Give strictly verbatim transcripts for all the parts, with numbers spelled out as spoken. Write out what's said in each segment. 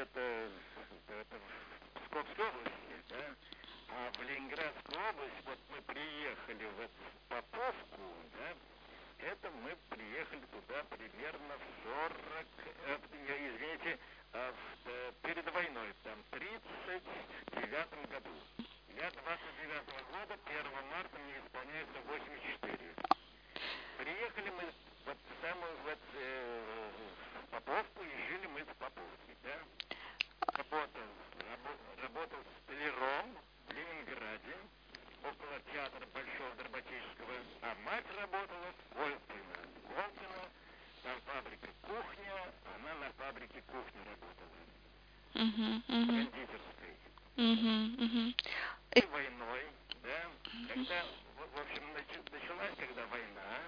это, это в Псковской области, да? А в Ленинградскую область, вот мы приехали в Поповку, да? Это мы приехали туда примерно в сорок, э, извините, э, в, э, перед войной, там, в тридцать девятом году. Я двадцать девятого года, первого марта мне исполняется восемьдесят четыре. Приехали мы вот в самую вот, э, в Поповку, и жили мы в Поповке, да? Работал, рабо, работал столяром в Ленинграде, около театра Большого Драматического, а мать работала в Колпино. Колпино, там фабрика кухня, она на фабрике кухни работала. Uh-huh, uh-huh. Кондитерской. Uh-huh, uh-huh. И войной, да, когда, в общем, началась, когда война,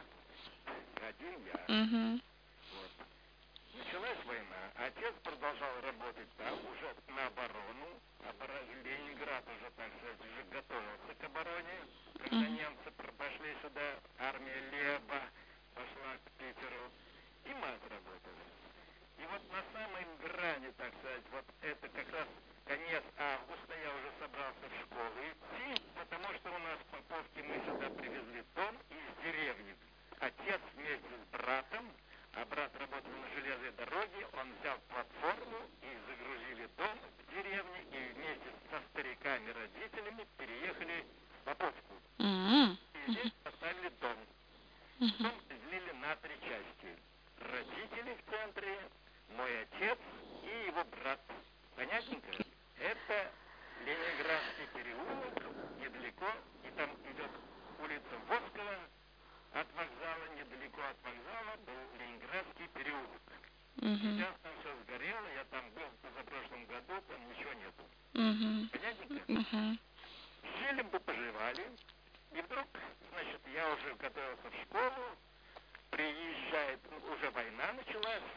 один я. Uh-huh. Вот. Началась война, отец продолжал работать там, уже на оборону, оборон... Ленинград уже, так сказать, уже готовился к обороне, когда Uh-huh. немцы пошли сюда, армия Леба пошла к Питеру, и мать работала. И вот на самой грани, так сказать, вот это как раз конец августа, я уже собрался в школу идти, потому что у нас в Поповке мы сюда привезли дом из деревни. Отец вместе с братом, а брат работал на железной дороге, он взял платформу и загрузили дом в деревне, и вместе со стариками-родителями переехали в Поповку. Uh-huh. И здесь поставили дом. Uh-huh. Дом разделили на три части. Родители в центре, мой отец и его брат. Понятненько? Это Ленинградский переулок, недалеко, и там идет улица Воскова, от вокзала, недалеко от вокзала был Ленинградский переулок. Uh-huh. Сейчас там все сгорело, я там был в позапрошлом году, там ничего нету. Uh-huh. Понятненько? Uh-huh. Жили бы, поживали, и вдруг, значит, я уже готовился в школу, приезжает, уже война началась,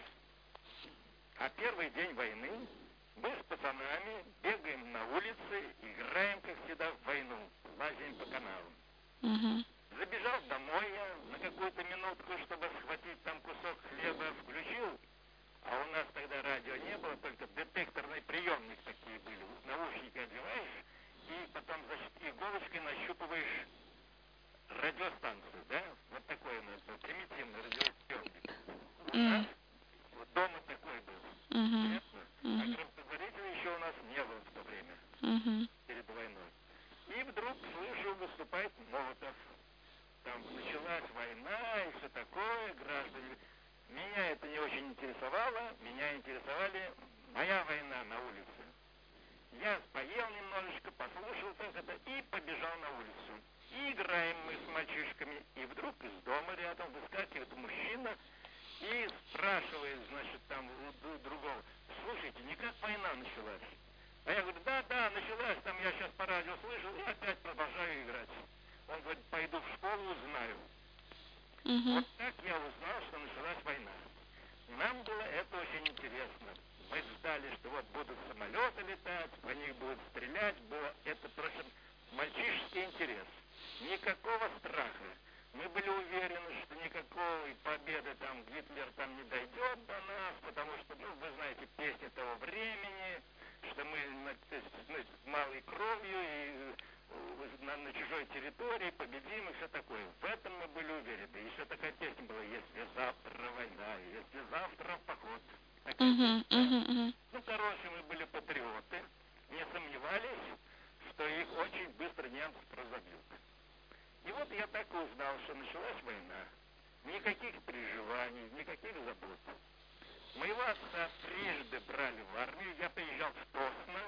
а первый день войны мы с пацанами бегаем на улице, играем, как всегда, в войну, лазим по каналам. Uh-huh. Забежал домой я на какую-то минутку, чтобы схватить там кусок хлеба, включил, а у нас тогда радио не было, только детекторный приемник такие были, наушники одеваешь, и потом, значит, иголочкой нащупываешь радиостанцию, да, вот такой у нас был, примитивный радиоприемник. У нас вот дома такой был, Uh-huh. понятно? Uh-huh. А громкоговорителя еще у нас не было в то время, Uh-huh. перед войной. И вдруг слышу, выступает Молотов. Там началась война и все такое, граждане. Меня это не очень интересовало, меня интересовали моя война на улице. Я поел немножечко, послушал как это и побежал на улицу. И играем мы с мальчишками, и вдруг из дома рядом выскакивает мужчина и спрашивает, значит, там у другого: слушайте, никак война началась? А я говорю: да, да, началась, там я сейчас по радио слышал, и опять продолжаю играть. Он говорит: пойду в школу, узнаю. Uh-huh. Вот так я узнал, что началась война. Нам было это очень интересно. Мы ждали, что вот будут самолеты летать, по них будут стрелять. Было это просто мальчишеский интерес. Никакого страха. Мы были уверены, что никакой победы там Гитлер там не дойдет до нас, потому что, ну, вы знаете, песни того времени, что мы на, ну, малой кровью и на, на чужой территории победим и все такое. В этом мы были уверены. Еще такая песня была: если завтра война, если завтра поход. Uh-huh. Uh-huh. Uh-huh. Ну, короче, мы были патриоты, не сомневались, что их очень быстро немцы разобьют. И вот я так и узнал, что началась война. Никаких переживаний, никаких забот. Моего отца трижды брали в армию. Я приезжал в Тосно,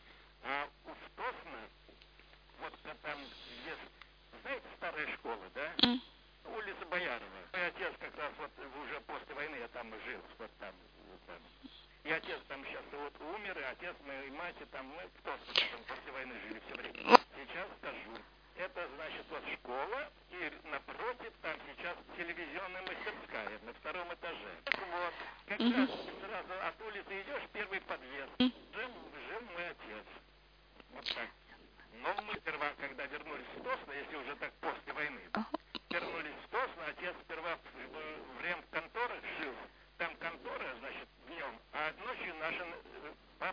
а в Тосно, вот там есть, знаете, старая школа, да? Uh-huh. Улица Боярова. Мой отец как раз вот уже после войны, я там жил, вот там, вот там. И отец там сейчас вот умер, и отец моей матери там, мы в Тосно потом после войны жили все время. Сейчас скажу. Это, значит, вот школа, и напротив там сейчас телевизионная мастерская на втором этаже. Вот, как Uh-huh. раз сразу от улицы идешь, первый подъезд. Жил, жил мой отец. Вот так. Но мы сперва, когда вернулись в Тосно, если уже так после войны, вернулись в Тосно, отец сперва в ремконторах жил. Там контора, значит, днем, а ночью наша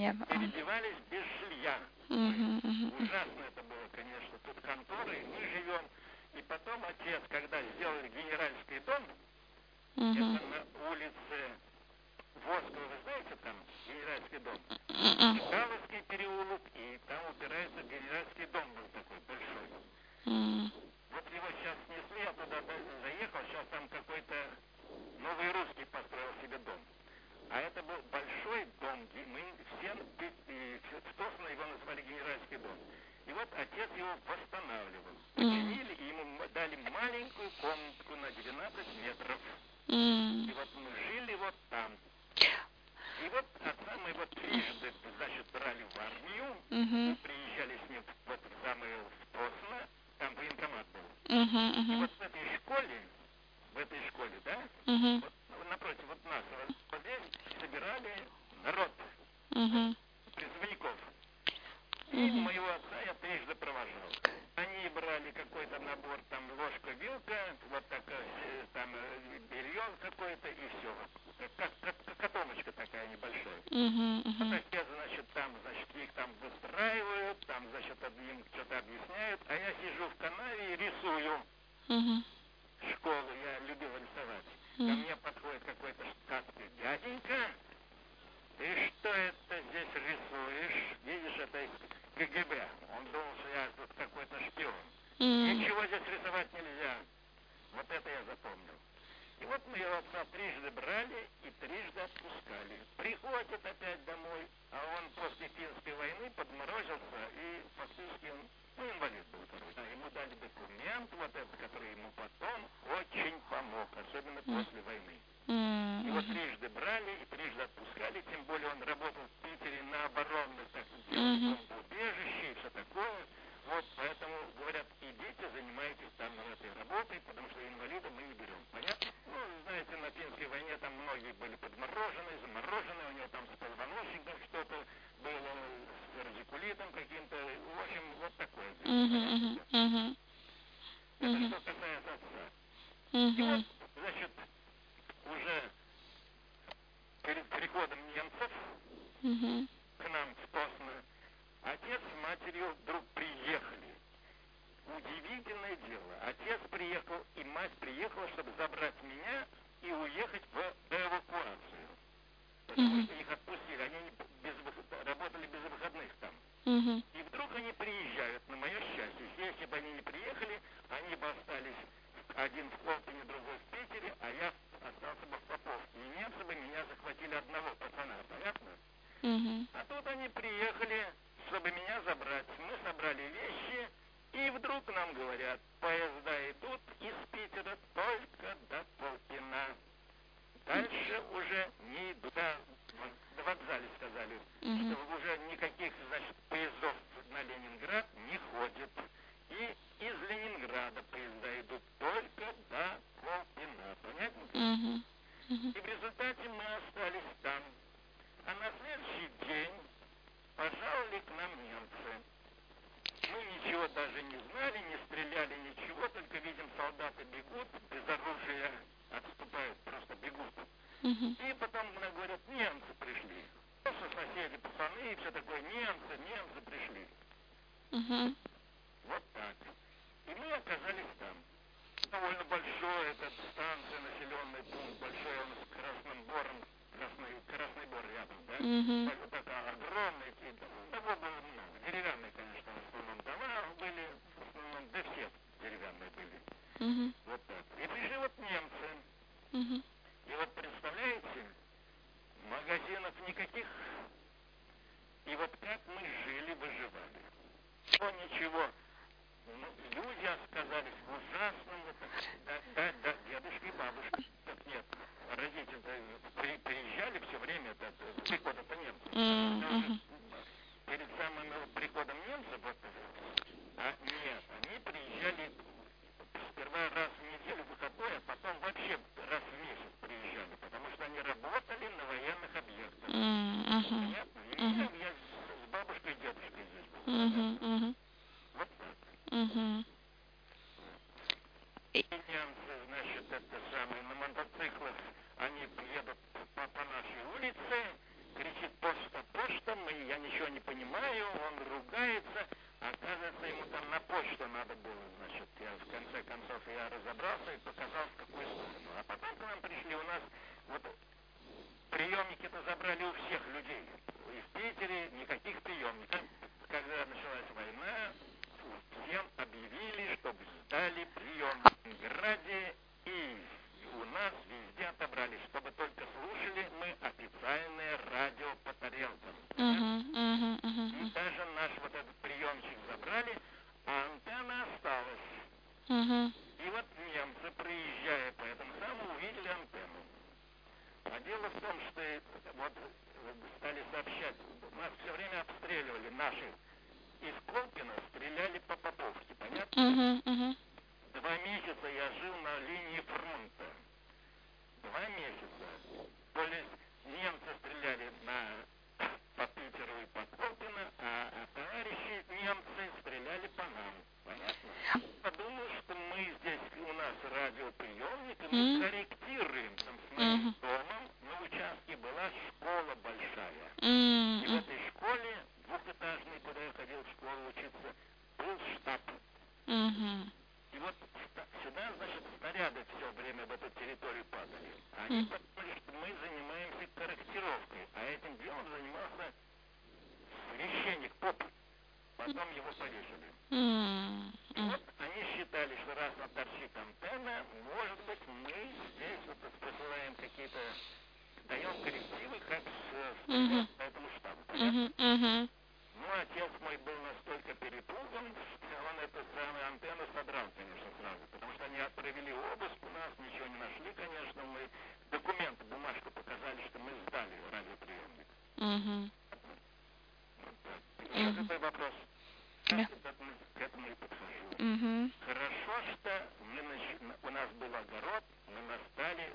Я... переодевались без жилья. Мгм, мгм, Ужасно это было, конечно. Тут конторы, мы живем. И потом отец, когда сделали генеральский дом, мгм. это на улице Воскова, вы знаете, там генеральский дом? Мгм. Чкаловский переулок, и там упирается генеральский дом был такой большой. Мгм. Вот его сейчас снесли, я туда за- заехал, сейчас там какой-то новый русский построил себе дом. А это был большой дом, ге- мы все, и в Тосно его назвали генеральский дом. И вот отец его восстанавливал. Починили, и ему м- дали маленькую комнатку на двенадцать метров. Мгм. И вот мы жили вот там. И вот отца мы вот трижды, значит, брали в армию, Мгм. приезжали с ним в вот в самое в Тосно, там военкомат был. Мгм, И мгм. вот в этой школе, в этой школе, да, Мгм. вот ну, напротив вот нас, вот здесь собирали народ, Мгм. призывников. И Мгм. моего отца я трижды провожал. Они брали какой-то набор, там ложка, вилка, вот такая, э, там э, белье какое-то и все. Как, как, как котомочка такая небольшая. Мгм, Вот мгм. отец, значит, там, значит, их там выстраивают, там, значит, им что-то объясняют, а я сижу в канаве и рисую. Мгм. Школу я любил рисовать. Ко Мгм. мне подходит какой-то штатский дяденька. Ты что это здесь рисуешь? Видишь, это из КГБ. Он думал, что я тут какой-то шпион. Мгм. Ничего здесь рисовать нельзя. Вот это я запомнил. И вот мы его отца трижды брали и трижды отпускали. Приходит опять домой, а он после финской войны подморозился и фактически он, ну, инвалид был, короче. А ему дали документ, вот этот, который ему потом очень помог, особенно после войны. Мгм. Его трижды брали и трижды отпускали, тем более он работал в Питере на оборонных, так делали Мгм. бомбоубежище и все такое. Вот, поэтому, говорят, идите, занимайтесь там этой работой, потому что инвалида мы не берем. Понятно? Ну, знаете, на финской войне там многие были подмороженные, замороженные, у него там с позвоночником что-то было, с радикулитом каким-то. В общем, вот такое дело. Мгм. Мгм. Это Мгм. что касается отца. И вот, Мгм. значит, уже перед приходом немцев Мгм. к нам в Тосно, отец с матерью вдруг приехали. Удивительное дело. Отец приехал и мать приехала, чтобы забрать меня и уехать в эвакуацию. Потому Мгм. что их отпустили. Они не без, выход- работали без выходных там. Мгм. И вдруг они приезжают, на мое счастье. Если бы они не приехали, они бы остались один в Колпине, другой в Питере, а я остался бы в Поповке. И немцы бы меня захватили одного пацана, понятно? Мгм. А тут они приехали, чтобы меня забрать. Мы собрали вещи, и вдруг нам говорят, поезда идут из Питера только до Колпина. Дальше уже не идут. Да, на вокзале сказали, Мгм. что уже никаких, значит, поездов на Ленинград не ходит. И из Ленинграда поезда идут только до Колпина. Понятно? Мгм. Мгм. И в результате мы остались там. А на следующий день пожаловали к нам немцы. Мы ничего даже не знали, не стреляли, ничего, только видим, солдаты бегут, без оружия отступают, просто бегут. Мгм. И потом нам говорят, немцы пришли. Просто соседи, пацаны и все такое, немцы, немцы пришли. Мгм. Вот так. И мы оказались там. Довольно большой, это станция, населенный пункт, большой, он с Красным Бором, Красный, Красный Бор рядом, да? Мгм. Так, такая огромная, и того было много. Деревянные, конечно, в основном дома были, в основном, да все деревянные были. Мгм. Вот так. И пришли вот немцы. Мгм. И вот представляете, магазинов никаких. И вот как мы жили, выживали. О, ничего. Ну, люди оказались в ужасном, это, да, да, да, дедушки и бабушки. Так нет, родители при, приезжали все время, это, прихода-то немцев. Мгм. Перед самым приходом немцев, вот, а нет, они приезжали сперва раз в неделю выходной, а потом вообще раз в месяц приезжали, потому что они работали на военных объектах. Мгм. Понятно? И меня, я с, с бабушкой и дедушкой здесь был. Мгм. Мгм. Вот так. Мгм. И немцы, значит, это самое, на мотоциклах, они едут по, по нашей улице, кричит: почта, почта, мы, я ничего не понимаю, он ругается. Оказывается, ему там на почту надо было, значит, я в конце концов я разобрался и показал, в какую сторону. А потом к нам пришли, у нас вот приемники-то забрали у всех людей. И в Питере никаких приемников. Когда началась война, всем объявили, чтобы сдали приемник в Ленинграде, и у нас везде отобрали, чтобы только слушали мы официальное радио по тарелкам. Uh-huh, uh-huh, uh-huh. И даже наш вот этот приемчик забрали, а антенна осталась. Uh-huh. И вот немцы, проезжая по этому самому, увидели антенну. А дело в том, что вот стали сообщать, нас все время обстреливали, наши из Колпина стреляли по Поповке, понятно? Uh-huh, uh-huh. Два месяца я жил на линии фронта. Два месяца. То есть немцы стреляли на, по Питеру и по Колпино, а, а товарищи немцы стреляли по нам. Понятно? Подумал, что мы здесь, у нас радиоприемник, и мы Mm. корректируем. Там с моим Мгм. домом на участке была школа большая. И в Mm-hmm. этой школе, двухэтажной, куда я ходил в школу учиться, был штаб. Mm-hmm. И вот ста- сюда, значит, снаряды все время в эту территорию падали. Они Мгм. подумали, что мы занимаемся корректировкой, а этим делом занимался священник поп. Потом его повесили. И Mm-hmm. вот они считали, что раз торчит антенна, может быть, мы здесь вот посылаем какие-то, даем коррективы, как с, Мгм. по этому штабу. Понятно? Mm-hmm. Mm-hmm. Ну, отец мой был настолько перепуган, что он эту самую антенну содрал, конечно, сразу. Потому что они провели обыск у нас, ничего не нашли, конечно. Мы документы, бумажку показали, что мы сдали радиоприемник. Mm-hmm. Вот так. Еще Мгм. какой вопрос? Да. Я к этому, к этому и подхожу. Mm-hmm. Хорошо, что мы нач- у нас был огород, мы настали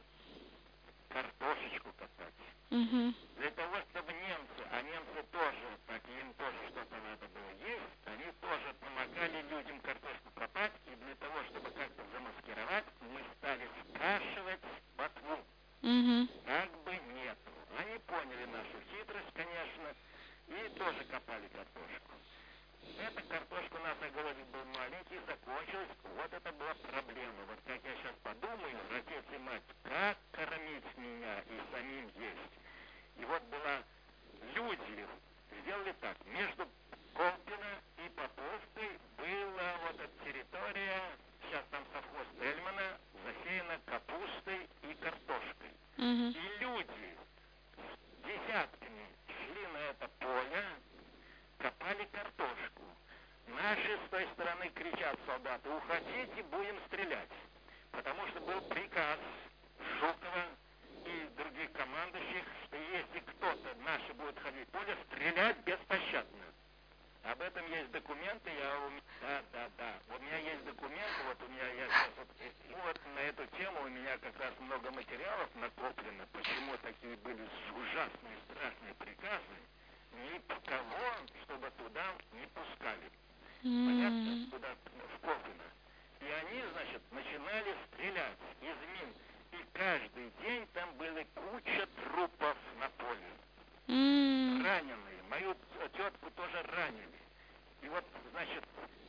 картошечку копать. Mm-hmm. Для того, чтобы немцы, а немцы тоже, так им тоже что-то надо было есть, они тоже помогали людям картошку копать, и для того, чтобы как-то замаскировать, мы стали спрашивать ботву. Mm-hmm. Как бы нету. Они поняли нашу хитрость, конечно, и тоже копали картошку. Эта картошка у нас огородик был маленький, закончилась. Вот это была проблема. Вот как я сейчас подумаю, отец и мать, как кормить меня и самим есть. И вот была, люди сделали так, между Колпино и Поповкой была вот эта территория, сейчас там совхоз Тельмана, засеяна капустой и картошкой. Mm-hmm. И люди с десятками шли на это поле, копали картошку. Наши с той стороны кричат солдаты: уходите, будем стрелять. Потому что был приказ Жукова и других командующих, что если кто-то наши будет ходить в поле, стрелять беспощадно. Об этом есть документы, я у меня, да, да, да, у меня есть документы, вот у меня, я сейчас вот, и вот на эту тему у меня как раз много материалов накоплено, почему такие были ужасные, страшные приказы, никого, чтобы туда не пускали. Понятно? Mm-hmm. Туда, в Колпино. И они, значит, начинали стрелять из мин. И каждый день там были куча трупов на поле. Mm-hmm. Раненые. Мою тетку тоже ранили. И вот, значит,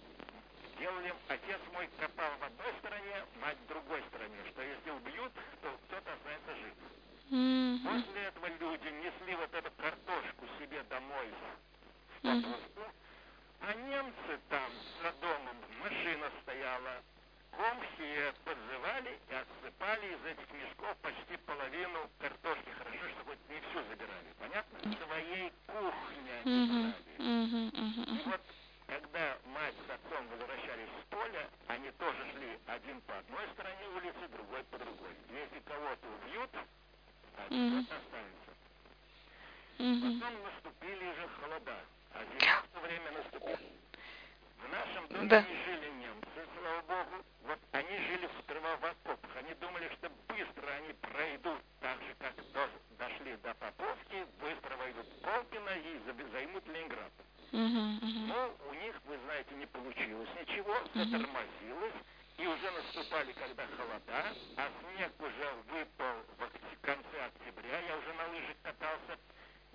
делали, отец мой копал в одной стороне, мать в другой стороне, что если убьют, то кто-то останется жив. Mm-hmm. После этого люди несли вот эту картошку себе домой в Мгм. Поповку, а немцы там за домом, машина стояла, комхи подживали и отсыпали из этих мешков почти половину картошки. Хорошо, что хоть не всю забирали, понятно? Своей кухни они Mm-hmm. брали. Mm-hmm. И Mm-hmm. вот, когда мать с отцом возвращались с поля, они тоже шли один по одной стороне улицы, другой по другой. Если кого-то убьют, а Мгм. кто-то останется. Mm-hmm. Потом наступили уже холода, а зима в то время наступила. В нашем доме Да. не жили немцы, слава богу. Вот они жили сперва в окопах. Они думали, что быстро они пройдут, так же, как до, дошли до Поповки, быстро войдут в Колпино и за- займут Ленинград. Mm-hmm. Mm-hmm. Но у них, вы знаете, не получилось ничего, Мгм. затормозилось, и уже наступали, когда холода, а снег уже выпал в окт- конце октября, я уже на лыжах катался.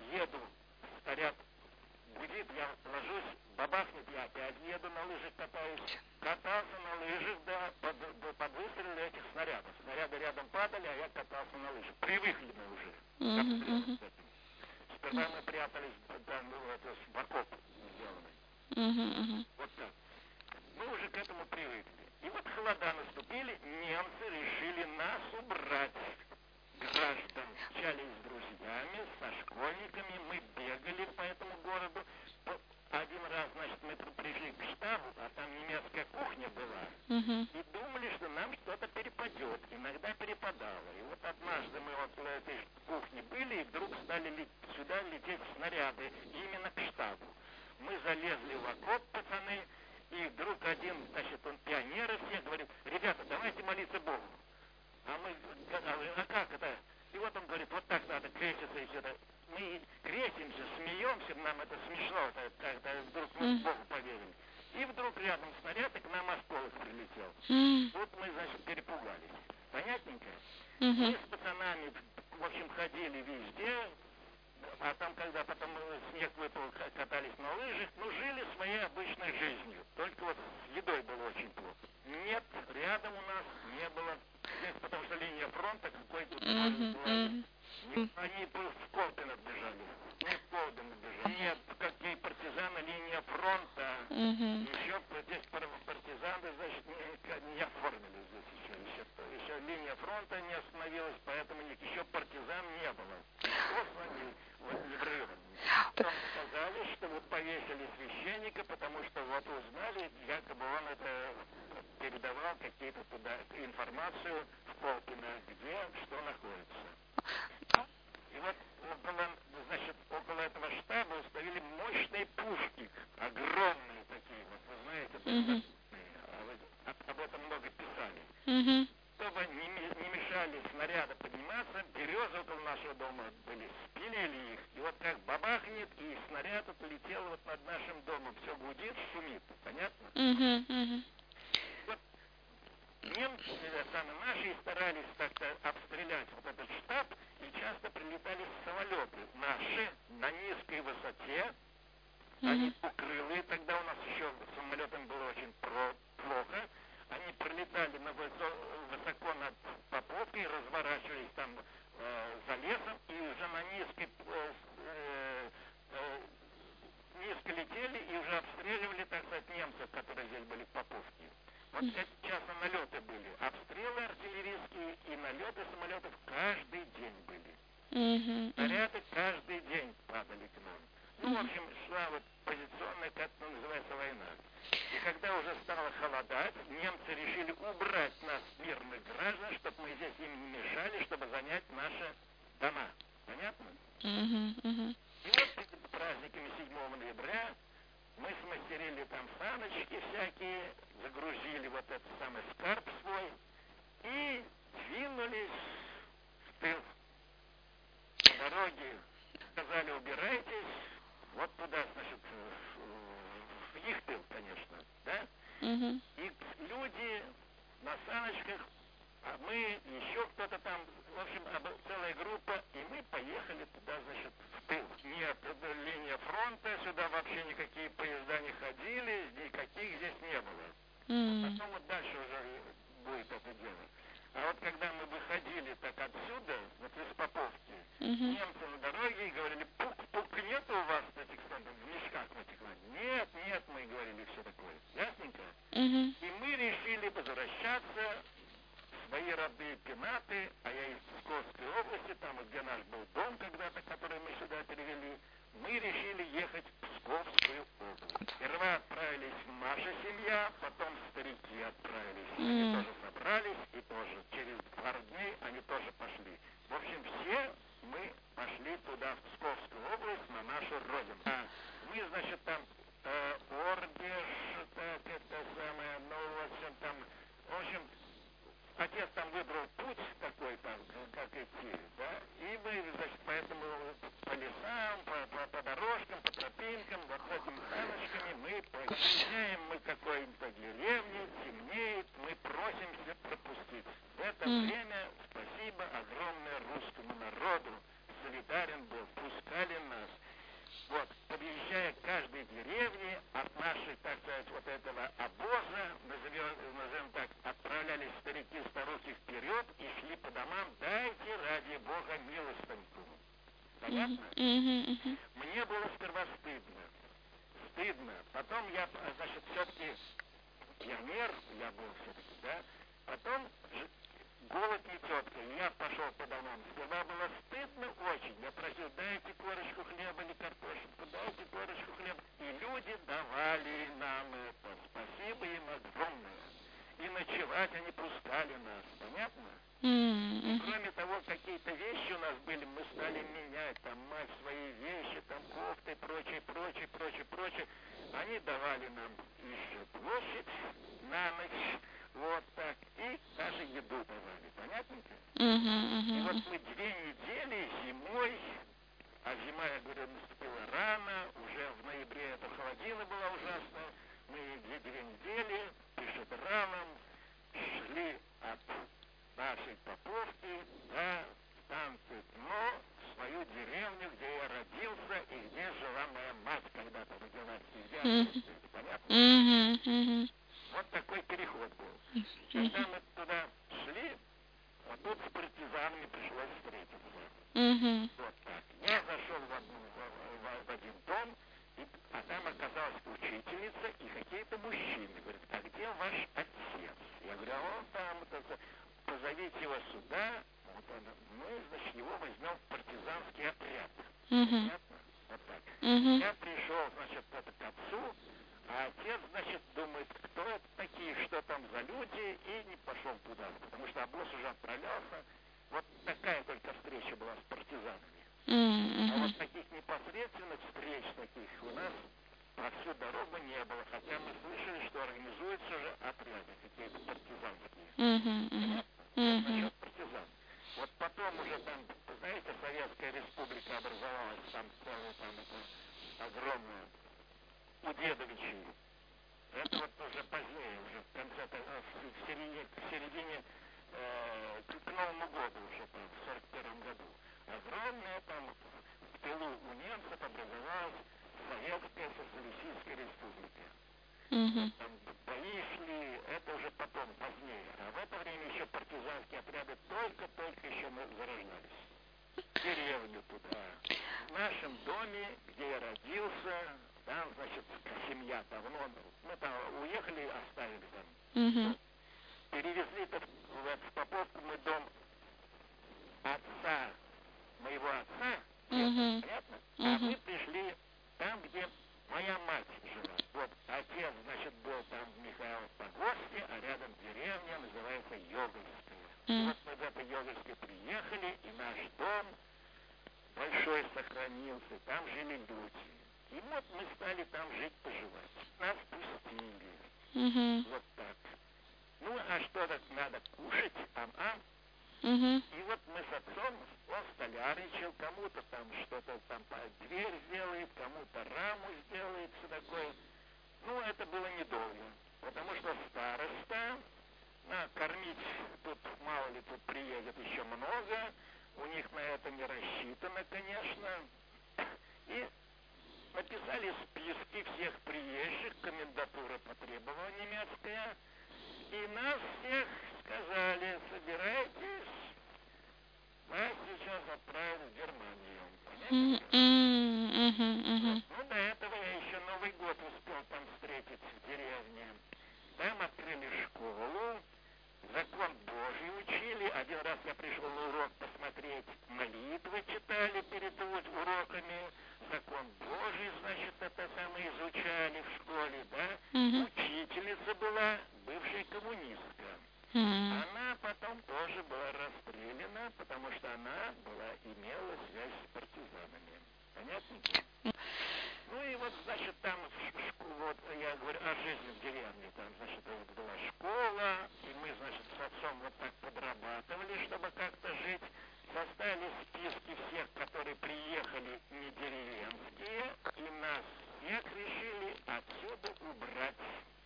еду, снаряд гудит, я ложусь, бабахнет, я опять еду на лыжах, катаюсь. Катался на лыжах, да, под, под выстрелы этих снарядов. Снаряды рядом падали, а я катался на лыжах. Привыкли мы уже к обстрелу с этим. Сперва мы прятались, там, ну, это, в окоп сделанный. Вот так. Мы уже к этому привыкли. И вот холода наступили, немцы решили нас убрать. Граждан общались с друзьями, со школьниками, мы бегали по этому городу. Один раз, значит, мы пришли к штабу, а там немецкая кухня была, uh-huh. и думали, что нам что-то перепадет. Иногда перепадало. И вот однажды мы вот на этой кухне были, и вдруг стали ли, сюда лететь снаряды именно к штабу. Мы залезли в окоп, пацаны, и вдруг один, значит, он пионеры все, говорит: ребята, давайте молиться Богу. А мы, а как это? И вот он говорит: вот так надо креститься и все-то. Мы крестимся, смеемся, нам это смешно, когда вдруг мы в Богу поверили. И вдруг рядом снаряд, и к нам осколок прилетел. Mm. Тут мы, значит, перепугались. Понятненько? Mm-hmm. Мы с пацанами, в общем, ходили везде, а там, когда потом снег выпал, катались на лыжах, ну, жили своей обычной жизнью. Только вот с едой было очень плохо. Нет, рядом у нас не было. Здесь, потому что линия фронта какой-то mm-hmm. была. Они в Колпино бежали. Не в Колпино бежали. Нет, какие партизаны, линия фронта. Uh-huh. Еще здесь партизаны, значит, не, не оформили здесь еще, еще. Еще линия фронта не остановилась, поэтому еще партизан не было. Вот они, вот евреи. Потом сказали, что вот повесили священника, потому что вот узнали, якобы он это передавал какие-то туда информацию в Колпино, где что находится. И вот около, значит, около этого штаба установили мощные пушки, огромные такие, вот вы знаете, uh-huh. а вы об, об этом много писали. Uh-huh. Чтобы не, не мешали снаряды подниматься, березы около нашего дома были, спилили их, и вот как бабахнет, и снаряд отлетел вот над нашим домом, все гудит, шумит, понятно? Uh-huh. Uh-huh. Вот немцы, сами наши, старались как-то обстрелять вот этот штаб, и часто прилетали самолеты наши на низкой высоте. Mm-hmm. Они укрылые, тогда у нас еще самолетами было очень про- плохо. Они прилетали на высо- высоко над Поповкой, разворачивались там э, за лесом, и уже на низкой э, э, э, низко летели и уже обстреливали, так сказать, немцев, которые здесь были в Поповке. Вот эти часто налеты были. Обстрелы артиллерийские и налеты самолетов каждый день были. Mm-hmm. Снаряды каждый день падали к нам. Ну, в общем, шла вот позиционная, как это называется, война. И когда уже стало холодать, немцы решили убрать нас, мирных граждан, чтобы мы здесь им не мешали, чтобы занять наши дома. Понятно? Mm-hmm. Mm-hmm. И вот перед праздниками седьмого ноября мы смастерили там саночки всякие, загрузили вот этот самый скарб свой и двинулись в тыл. По дороге сказали: убирайтесь вот туда, значит, в их тыл, конечно, да? Uh-huh. И люди на саночках, а мы, еще кто-то там, в общем, целая группа, и мы поехали туда, значит, в тыл. Нет, линия фронта, сюда вообще никакие поезда не ходили, никаких здесь не было. Mm. Потом вот дальше уже будет это дело. А вот когда мы выходили так отсюда, вот из Поповки, uh-huh. немцы на дороге говорили: пук-пук нету у вас этих стандов в мешках этих? Нет, нет, мы говорили все такое. Ясненько? Uh-huh. И мы решили возвращаться в свои родные пенаты, а я из Псковской области, там, где наш был дом когда-то, который мы сюда перевели, мы решили ехать в Псковскую область. Сперва отправились наша семья, потом старики отправились. Mm. Они тоже собрались, и тоже через пару дней они тоже пошли. В общем, все мы пошли туда, в Псковскую область, на нашу родину. А мы, значит, там э, Ордеж, так, это самое, ну, в общем, там, в общем, отец там выбрал путь такой там, как идти, да, и мы, значит, поэтому по лесам, по, по, по дорожкам, по тропинкам, вот этими саночками мы приезжаем, мы к какой-то деревне, темнеет, мы просимся пропустить. В это mm. время спасибо огромное русскому народу, солидарен был, пускали нас. Понятно? Мгм. Мне было сперва стыдно. Стыдно. Потом я, значит, все-таки пионер, я был все-таки, да. Потом ж- голод не тетка. Я пошел по домам. Сперва было стыдно очень. Я просил, дайте корочку хлеба или картошечку, дайте корочку хлеба. И люди давали нам это. Спасибо им огромное. И ночевать они пускали нас. Понятно? И Мгм. кроме того, какие-то вещи у нас были, мы стали менять, там, мать свои вещи, там, кофты, прочее, прочее, прочее, прочее. Они давали нам еще площадь на ночь, вот так, и даже еду давали, понятненько? И вот Мгм. мы две недели зимой, а зима, я говорю, наступила рано, уже в ноябре это холодина была ужасная, мы две, две недели, пишет раном, шли от нашей Поповки до станции Тно, в свою деревню, где я родился и где жила моя мать когда-то родилась, и где отец, понятно? Мгм. Вот такой переход был. Когда мы туда шли, вот тут с партизанами пришлось встретиться. Мгм. Вот так. Я зашел в, одну, в, в- в один дом, и, а там оказалась учительница и какие-то мужчины. Говорят, а где ваш отец? Я говорю, а он там, вот это, позовите его сюда, вот он, мы, значит, его возьмем в партизанский отряд. Мгм. Понятно? Вот так. Мгм. Я пришел, значит, это к отцу, а отец, значит, думает, кто это такие, что там за люди, и не пошел туда, потому что обоз уже отправлялся. Вот такая только встреча была с партизанами. А Мгм. вот таких непосредственных встреч таких у нас по всю дорогу не было, хотя мы слышали, что организуются уже отряды какие-то партизанские. Мгм. Понятно? Вот Мгм. насчет партизан. Вот потом уже там, знаете, Советская Республика образовалась, там целая там это огромная, у Дедовичей. Это вот уже позднее, уже в конце, э, в середине, в середине э, к, к Новому году уже там, в сорок первом году. Огромная там в тылу у немцев образовалась Советская Социалистическая Республика. Мгм. Там бои шли, это уже потом, позднее. А в это время еще партизанские отряды только-только еще мы зарождались. В деревню туда. В нашем доме, где я родился, там, значит, семья давно, мы там уехали, оставили там. Мгм. Перевезли-то в, в, в Поповку мы дом отца, моего отца, деда, Мгм. понятно? А Мгм. мы пришли там, где моя мать жила. Вот отец, значит, был там в Михайлов Погосте, а рядом деревня называется Ёгольская. И Мгм. вот мы в это Ёгольское приехали, и наш дом большой сохранился, там жили люди. И вот мы стали там жить-поживать. Нас пустили. Мгм. Вот так. Ну, а что так надо кушать? Ам-ам. Мгм. И вот мы с отцом, он столярничал, кому-то там что-то там по- дверь сделает, кому-то раму сделает, все такое. Ну, это было недолго, потому что староста, на, кормить тут, мало ли, тут приедет еще много, у них на это не рассчитано, конечно. И написали списки всех приезжих, комендатура потребовала немецкая, и нас всех сказали, собирайтесь, нас сейчас отправят в Германию. Мгм. Понятно? Мгм. Мгм. Ну, до этого я еще Новый год успел там встретить в деревне. Там открыли школу, закон Божий учили. Один раз я пришел на урок посмотреть, молитвы читали перед уроками. Закон Божий, значит, это самое изучали в школе, да? Мгм. Учительница была бывшая коммунистка. Мгм. Она потом тоже была расстреляна, потому что она была, имела связь с партизанами. Понятно? Ну и вот, значит, там, в школе, вот я говорю о жизни в деревне, там, значит, вот была школа, и мы, значит, с отцом вот так подрабатывали, чтобы как-то жить. Составили списки всех, которые приехали не деревенские, и нас всех решили отсюда убрать.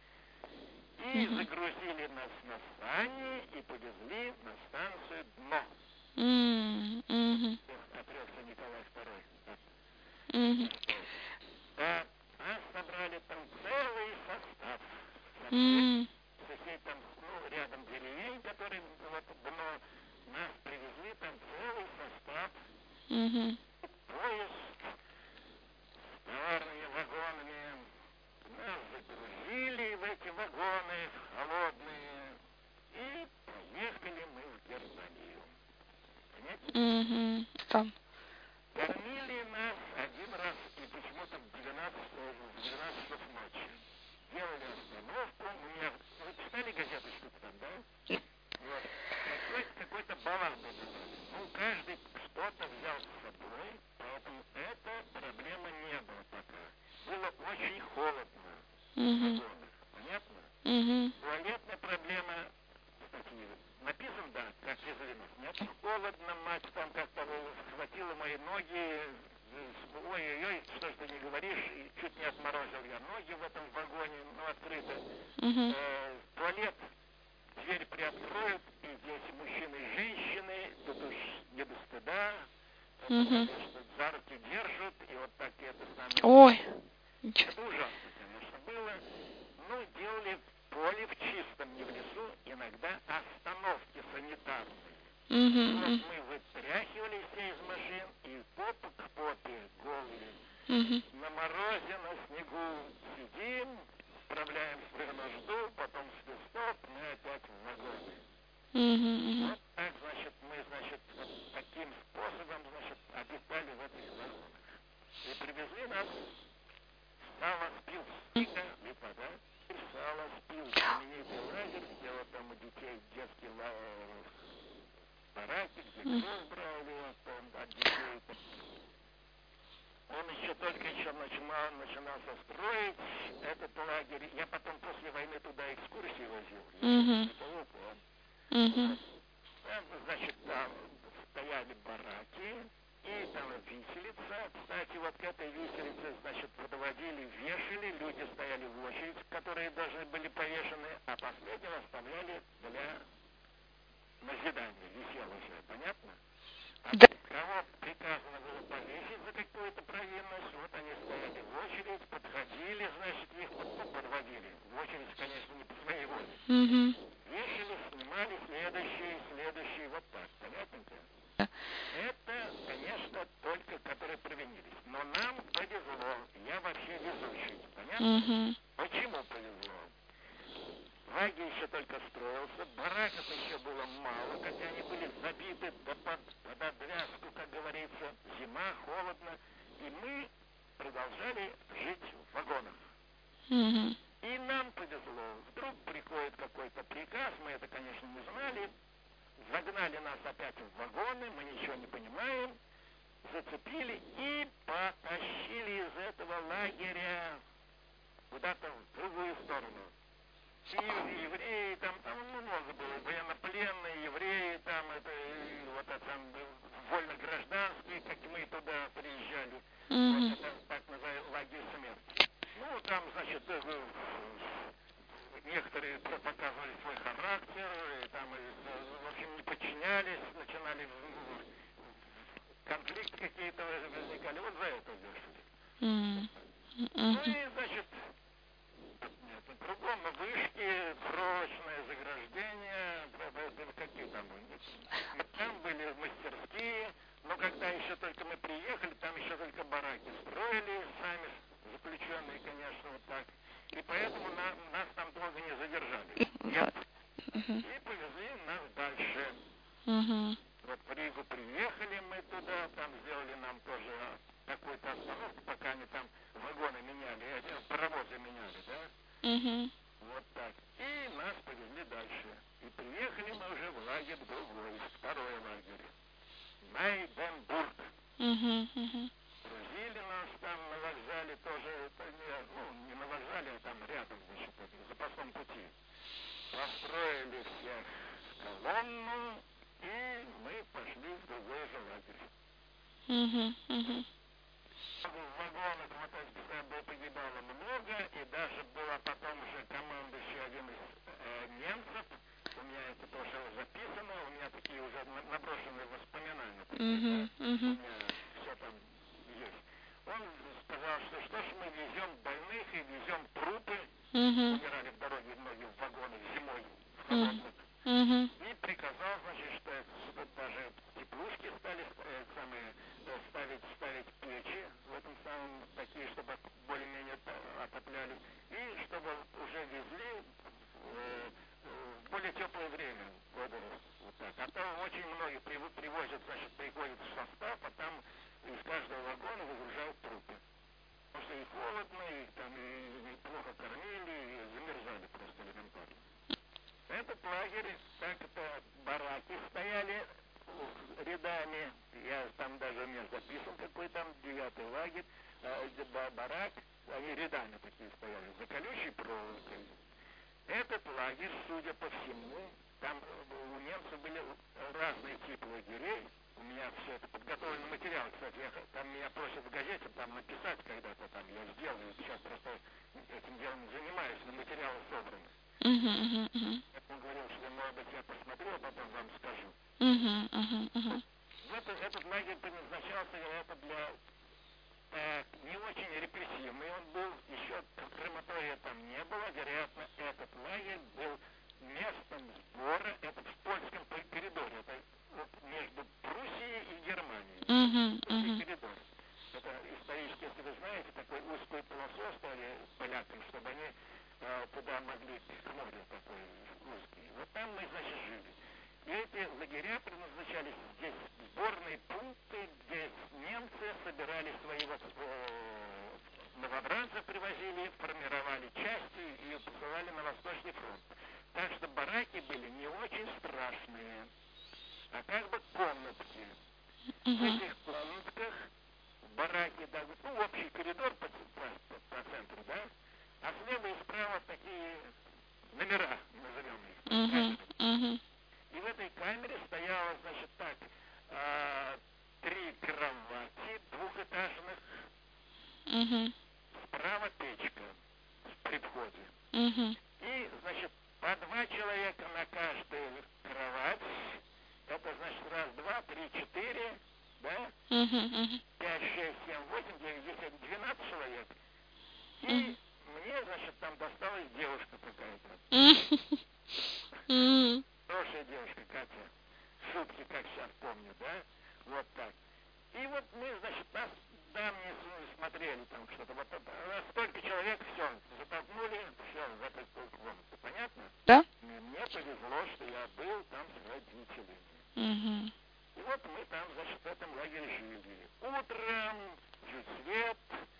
И Мгм. загрузили нас на сани и повезли на станцию Дно. Мгм. Мгм. Отрекся Николай второй. Мгм. Да, нас собрали там целый состав. Со всех, Мгм. со всей там, ну, рядом деревень, которые вот Дно, нас привезли там целый состав. Мгм. там? Кормили нас один раз, и почему-то в двенадцать, в двенадцать часов ночи. Делали остановку. У меня, вы читали газету что-то там, да? Вот. Какой-то, какой-то баланс был. Ну, каждый что-то взял с собой, поэтому эта проблема не было пока. Было очень холодно. Угу. Понятно? Угу. Туалетная проблема, кстати, написано, да, как везли нас. Мне холодно, мать, там как-то схватила мои ноги. Ой-ой-ой, что ж ты не говоришь, и чуть не отморозил я ноги в этом вагоне, ну, открыто. Угу. Э, туалет, дверь приоткроют, и здесь мужчины и женщины, тут уж не до стыда, Угу. конечно, за руки держат, и вот так это самое. Ой. Ничего. Это ужасно, конечно, было. Ну, делали в поле, в чистом, не в лесу, иногда остановки санитарные. Угу. Вот мы вытряхивали все из машин, и попа к попе голые. Угу. На морозе, на снегу сидим, справляем свою нужду, потом свисток, мы опять в вагоны. Угу. Вот так, значит, мы, значит, вот таким способом, значит, обитали в этих вагонах. И привезли нас Саласпилс. Липа, да? Саласпилс, знаменитый лагерь, где вот там у детей детский лагерь, бараки, где кровь брали, там, от детей. Он еще только еще начинал, начинался строить этот лагерь. Я потом после войны туда экскурсии возил. Угу. Угу. Там, значит, там стояли бараки, и там виселица. Кстати, вот к этой виселице, значит, подводили, вешали, люди стояли в очередь, которые должны были повешены, а последнего оставляли для назидания. Висело все, понятно? А Да. кого приказано было повесить за какую-то провинность, вот они стояли в очередь, подходили, значит, их подводили. В очередь, конечно, не по своей воле. Угу. Вешали, снимали, следующий, следующий, вот так, понятненько? Это, конечно, только которые провинились. Но нам повезло, я вообще везучий, понятно? Угу. Почему повезло? Лагерь еще только строился, бараков еще было мало, хотя они были забиты до под, под отвязку, как говорится, зима, холодно, и мы продолжали жить в вагонах. Угу. И нам повезло. Вдруг приходит какой-то приказ, мы это, конечно, не знали, загнали нас опять в вагоны, мы ничего не понимаем, зацепили и потащили из этого лагеря куда-то в другую сторону. И евреи, там, там много было, военнопленные, евреи, там, это, и вот это, там, вольно-гражданские, как мы туда приезжали, Угу. вот это, так называемый лагерь смерти. Ну, там, значит, э, некоторые показывали свой характер, и там, и, в общем, не подчинялись, начинали конфликты какие-то возникали, вот за это вешали. Ну и, значит, нет, кругом вышки, прочное заграждение, какие там были. Там были мастерские, но когда еще только мы приехали, там еще только бараки строили, сами заключенные, конечно, вот так. И поэтому на, нас там долго не задержали. Нет. И повезли нас дальше. Угу. Вот в Ригу приехали мы туда, там сделали нам тоже какую-то остановку, пока они там вагоны меняли, паровозы меняли, да? Угу. Вот так. И нас повезли дальше. И приехали мы уже в лагерь другой, второй лагерь. Найденбург. Угу. Угу. Грузили нас там на вокзале тоже, это не, ну, не на вокзале, а там рядом, значит, в запасном пути. Построили всех в колонну, и мы пошли в другой же лагерь. Угу. Угу. В вагонах мотоциклов погибало много, и даже была потом уже командующий один из э, немцев, у меня это тоже записано, у меня такие уже наброшенные воспоминания, такие, Угу. да? Угу. У меня все там есть. Он сказал, что что ж мы везем больных и везем трупы, Угу. умирали в дороге многие в вагонах зимой, в холодных. Угу. И приказал, значит, что это, даже теплушки стали э, самые, э, ставить, ставить печи в этом самом, такие, чтобы более-менее отопляли. И чтобы уже везли э, э, более теплое время года. Вот так. А то очень многие прив- привозят, значит, приходят в состав, а там из каждого вагона выгружают трупы. Потому что и холодно, и там и, и плохо кормили, и замерзали просто элементарно. Этот лагерь, так это бараки стояли рядами. Я там даже у меня записан, какой там девятый лагерь, а, барак, они рядами такие стояли, за колючей проволокой. Этот лагерь, судя по всему, там у немцев были разные типы лагерей. У меня все это подготовленный материал, кстати, я, там меня просят в газете там написать когда-то, там я сделаю, сейчас просто этим делом занимаюсь, но материалы собраны. Uh-huh, uh-huh, uh-huh. Я говорил, что, может быть, я посмотрю, а потом вам скажу. Uh-huh, uh-huh, uh-huh. Вот этот лагерь предназначался, вероятно, для э, не очень репрессивный. Он был, еще крематория там не было, вероятно, этот лагерь был местом сбора, это в польском коридоре, это вот между Пруссией и Германией. Uh-huh, uh-huh. Коридор. Это исторически, если вы знаете, такой узкую полосу оставили полякам, чтобы они э, туда могли к морю такой узкий. Вот там мы, значит, жили. И эти лагеря предназначались здесь сборные пункты, где немцы собирали свои вот, э, новобранцев, привозили, формировали части и посылали на Восточный фронт. Так что бараки были не очень страшные, а как бы комнатки. Uh-huh. В этих комнатках в бараке, да, ну, общий коридор по, по, по центру, да, а слева и справа такие номера, назовем их. Uh-huh, uh-huh. И в этой камере стояло, значит, так, э, три кровати двухэтажных, Uh-huh. справа печка при входе. Uh-huh. И, значит, по два человека на каждую кровать. Это, значит, раз, два, три, четыре, да? Uh-huh, uh-huh. Пять, шесть, семь, восемь, девять, десять, двенадцать человек. И Uh-huh. мне, значит, там досталась девушка какая-то. Uh-huh. Uh-huh. Хорошая девушка, Катя. Шутки, как сейчас помню, да? Вот так. И вот мы, значит, нас, да, мне смотрели там что-то. Вот это, раз столько человек, все, затолкнули, все, в эту комнату. Понятно? Да? И мне повезло, что я был там с родителями. Uh-huh. И вот мы там, значит, в этом лагере жили. Утром, чуть свет,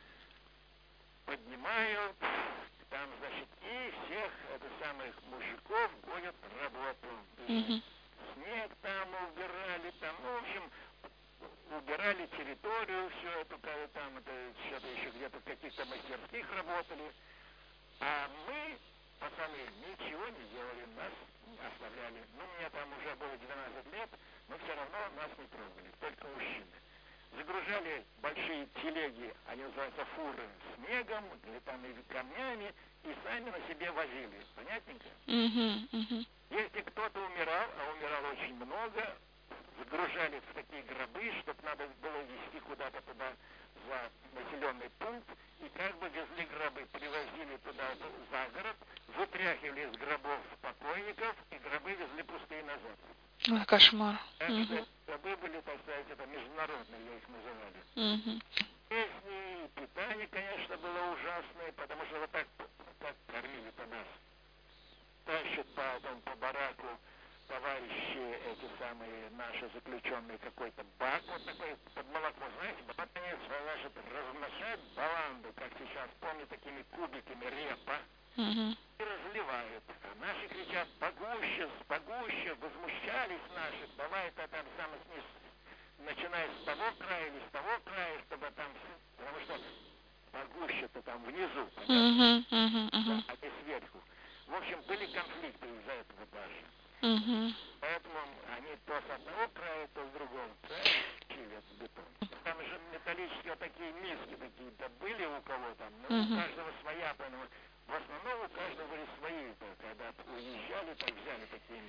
поднимают, там, значит, и всех, это самых мужиков, гонят в работу. Uh-huh. Снег там убирали, там, ну, в общем, убирали территорию, все это, там, это, что-то еще где-то в каких-то мастерских работали. А мы, пацаны, ничего не делали, нас оставляли. Ну, мне там уже было двенадцать лет, но все равно нас не трогали, только мужчины. Загружали большие телеги, они называются фуры, снегом, или там или камнями, и сами на себе возили. Понятненько? Uh-huh, uh-huh. Если кто-то умирал, а умирало очень много, загружали в такие гробы, чтобы надо было везти куда-то туда за населенный пункт, и как бы везли гробы, привозили туда за город, вытряхивали из гробов покойников, и гробы везли пустые назад. Ой, кошмар. Так Uh-huh. что гробы были, так сказать, это международные, я их называли. Uh-huh. Песни, питание, конечно, было ужасное, потому что вот так, так кормили-то нас. Тащат по, там, по бараку товарищи, эти самые наши заключенные, какой-то бак, вот такой под молоко, знаете, потом они, значит, разносят баланду, как сейчас помню, такими кубиками репа, Uh-huh. и разливают. А наши кричат: погуще, погуще, возмущались наши, давай-то там сам снизу, начиная с того края или с того края, чтобы там, потому что погуще-то там внизу, понятно? Uh-huh, uh-huh, uh-huh. Да, а не сверху. В общем, были конфликты из-за этого даже. Uh-huh. Поэтому они то с одного края, то с другого края чили этот бетон. Там же металлические вот такие миски какие-то были у кого там, но Uh-huh. у каждого своя, поэтому в основном у каждого были свои, когда уезжали, так взяли такие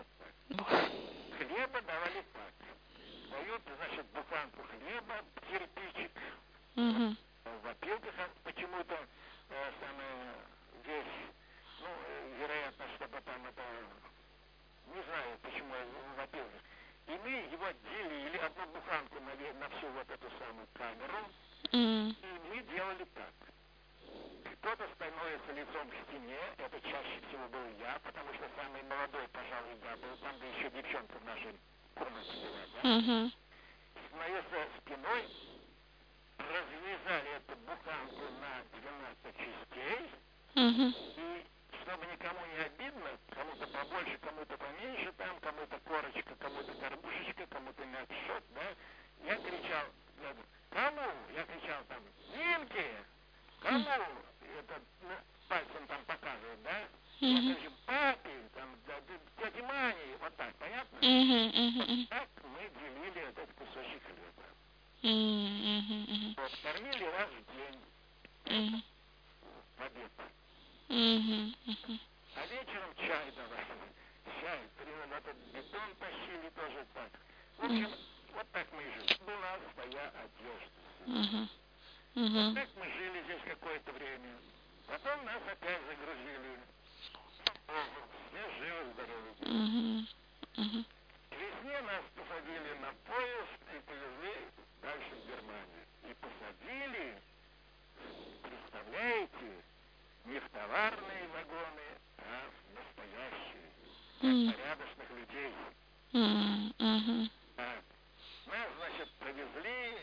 миски. Хлеба давали так. Дают, значит, буханку хлеба, кирпичик. Uh-huh. В опилках почему-то э, самая вещь, ну, э, вероятно, чтобы там это, не знаю, почему в опилках. И мы его делили, одну буханку на, на всю вот эту самую камеру, Uh-huh. и мы делали так. кто-то становится лицом к стене, это чаще всего был я, потому что самый молодой, пожалуй, я был, там да еще девчонка в нашей комнате была, да? Мгм. Становился спиной, развязали эту буханку на двенадцать частей, Мгм. и чтобы никому не обидно, кому-то побольше, кому-то поменьше, там, кому-то корочка, кому-то горбушечка, кому-то мячшот, да, я кричал, я говорю, кому? Я кричал там, Нинке, кому? Это ну, пальцем там показывают, да? Я Мгм. кричу, папе, там, да, да, тете Мане, вот так, понятно? Мгм. Мгм. Вот так мы делили этот кусочек хлеба. Мгм. Мгм. Вот, кормили раз в день, Мгм. в обед. Мгм. Мгм. А вечером чай давали. Чай, примерно этот бетон тащили тоже так. В общем, вот так мы и жили. Была своя одежда. Мгм. Вот Мгм. так мы жили здесь какое-то время. Потом нас опять загрузили. Все живы, здоровы были. Мгм. Мгм. К весне нас посадили на поезд и повезли дальше в Германию. И посадили, представляете, не в товарные вагоны, а в настоящие, как Мгм. порядочных людей. Мгм. Мгм. А, нас, значит, повезли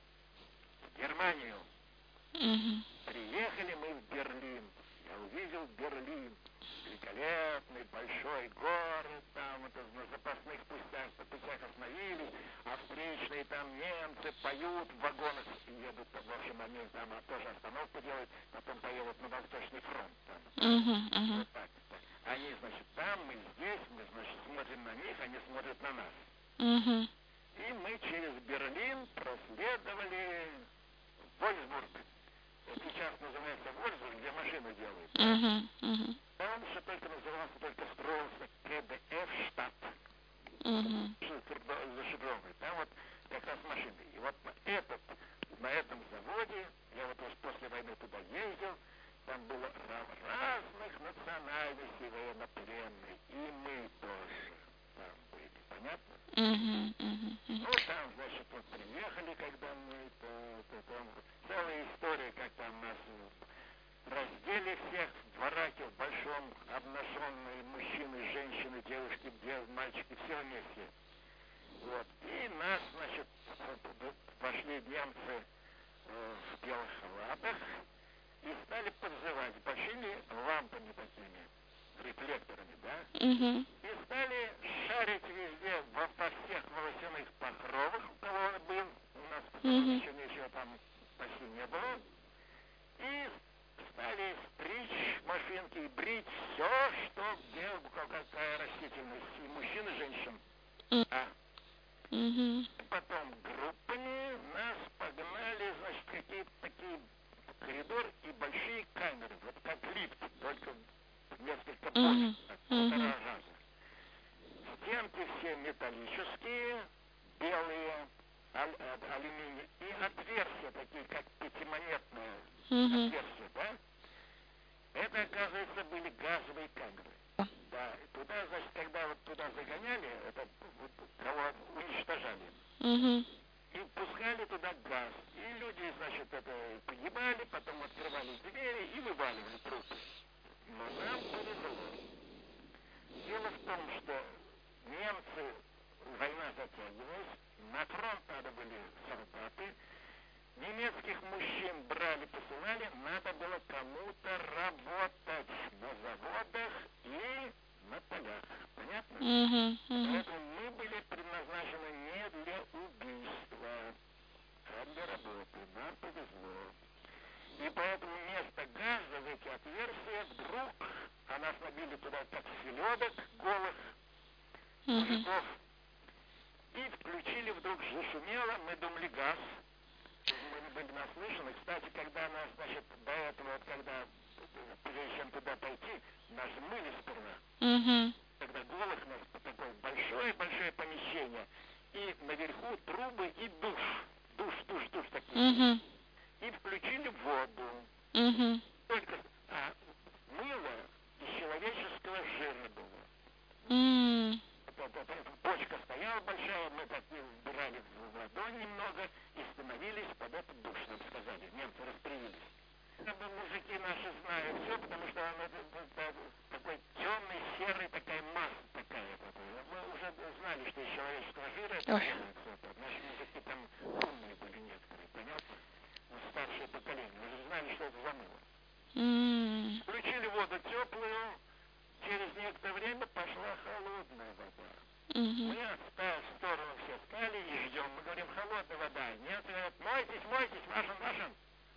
в Германию. Мгм. Приехали мы в Берлин. Я увидел Берлин. Великолепный, большой город, там это на запасных путях, путях остановились, а встречные там немцы поют в вагонах и едут, в общем, они там тоже остановку делают, потом поедут на Восточный фронт. Там, Мгм. Мгм. вот так, так. Они, значит, там, мы здесь, мы, значит, смотрим на них, они смотрят на нас. Мгм. И мы через Берлин проследовали в Вольсбург. Это сейчас называется Вольсбург, где машины делают. Мгм. Мгм. Там еще только назывался, только строился ка дэ эф-штат. Мгм. Зашифрованный. Там вот как раз машины. И вот на, этот, на этом заводе, я вот уж после войны туда ездил, там было разных национальностей военнопленных. И мы тоже там были. Понятно? Мгм. Мгм. Ну, там, значит, вот приехали, когда мы, то, то, там целая история, как там нас раздели всех в бараке, в большом, обнаженные мужчины, женщины, девушки, дев, мальчики, все вместе. Вот. И нас, значит, пошли немцы э, в белых халатах и стали подзывать с большими лампами такими, рефлекторами, да? Мгм. И стали шарить везде, во, во всех волосяных покровах, у кого он был, у нас потом Мгм. еще ничего там почти не было. И стали стричь машинки и брить все, что где какая растительность, и мужчин, и женщин. А Мгм. потом группами нас погнали, значит, какие-то такие коридор и большие камеры, вот как лифт, только несколько больше, Мгм. так, полтора Мгм. раза. Стенки все металлические, белые, аль- э, алюминий, и отверстия такие, как пятимонетные Мгм. отверстия, да? Это, оказывается, были газовые камеры. Да, и туда, значит, когда вот туда загоняли, это вот, кого уничтожали, Мгм. и пускали туда газ. И люди, значит, это погибали, потом открывали двери и вываливали трупы. Но нам повезло. Дело в том, что немцы, война затягивалась, на фронт надо были солдаты, немецких мужчин брали, посылали, надо было кому-то работать на заводах и на полях. Понятно? Мгм. Мгм. Поэтому мы были предназначены не для убийства, а для работы. Нам повезло. И поэтому вместо газа в эти отверстия вдруг, а нас набили туда как селедок голых Мгм. мужиков, и включили вдруг, зашумело, мы думали газ. Мы были наслышаны. Кстати, когда нас, значит, до этого, вот когда, прежде чем туда пойти, нас мыли сперва. Мгм. Когда голых нас по такое большое-большое помещение. И наверху трубы и душ. Душ, душ, душ такие. Мгм. И включили воду. Мгм. Только а, мыло из человеческого жира было. М. Вот, вот, вот, бочка стояла большая, мы так вбирали в ладонь немного и становились под этот душ, нам сказали. Немцы распрямились. бы мужики наши знают все, потому что он это, это, такой темный, серый, такая масса такая. Вот. Мы уже знали, что из человеческого жира это делается. Вот. Наши мужики там умные были некоторые, понятно? Ну, старшее поколение. Уже знали, что это за мыло. Mm. Включили воду теплую, через некоторое время пошла холодная вода. Mm-hmm. Мы в сторону все стали и ждем. Мы говорим, холодная вода. Нет, нет, мойтесь, мойтесь, вашим, вашим.